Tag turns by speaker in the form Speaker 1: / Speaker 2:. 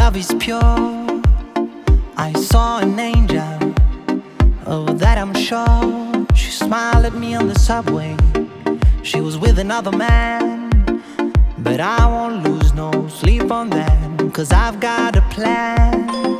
Speaker 1: love is pure. I saw an angel, of that I'm sure. She smiled at me on the subway. She was with another man, but I won't lose no sleep on that, 'cause I've got a plan.